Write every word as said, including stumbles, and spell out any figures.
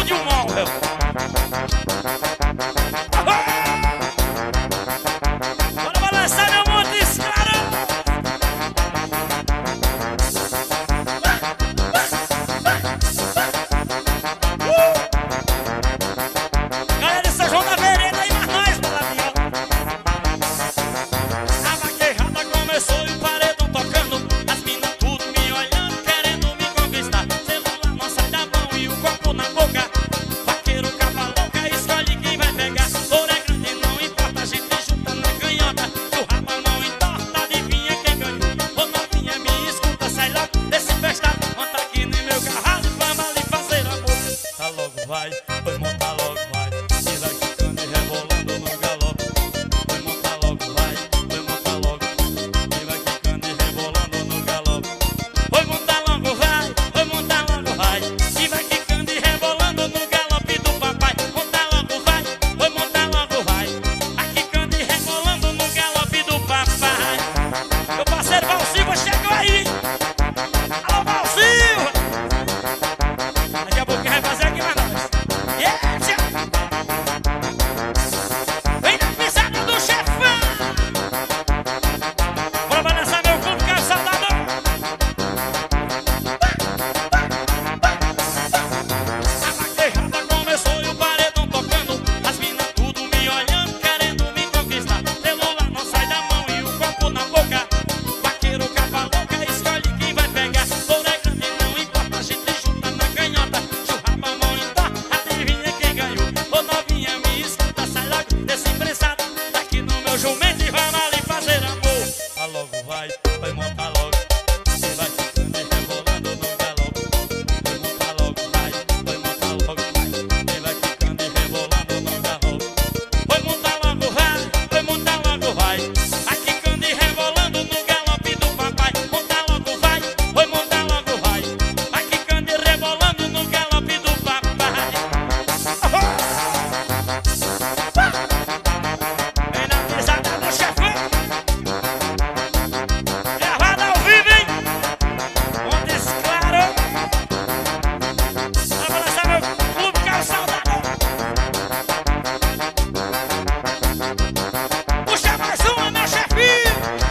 tudo de um móvel. Bora balançar meu mundo, esse cara. Uh! Galera de São João da Vereda aí, mas nós, baladinha. A vaquejada começou e o paredão tocando. As minas tudo me olhando, querendo me conquistar. Celular não sai da mão e o copo na boca. Vaqueiro capa louca, escolhe quem vai pegar. Ouro é grande, não importa, a gente junta na canhota. Se o rabo não entorta, adivinha quem ganhou. Ô novinha, me escuta, sai logo desse festado. Monta aqui no meu carrado, vamos ali fazer amor. Tá logo, vai, pois monta.